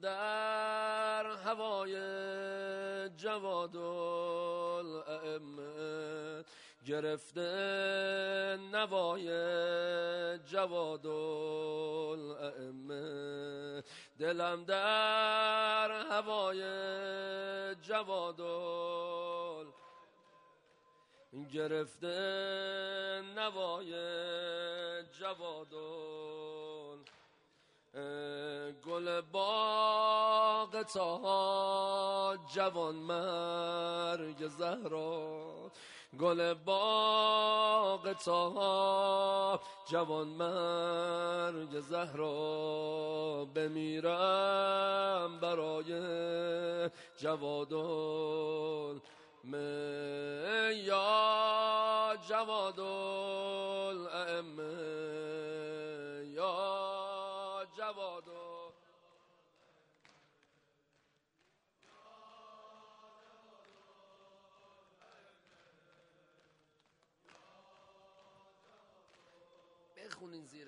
در هوای جواد الائمه، گرفته نوای جواد الائمه، دلم در هوای جواد گرفته نوای جواد گل باغ طه جوان مرگ زهرا، گل باغ طه جوان مرگ زهرا، بمیرم برای جواد یا جواد الائمه، یا جواد بخونین زیر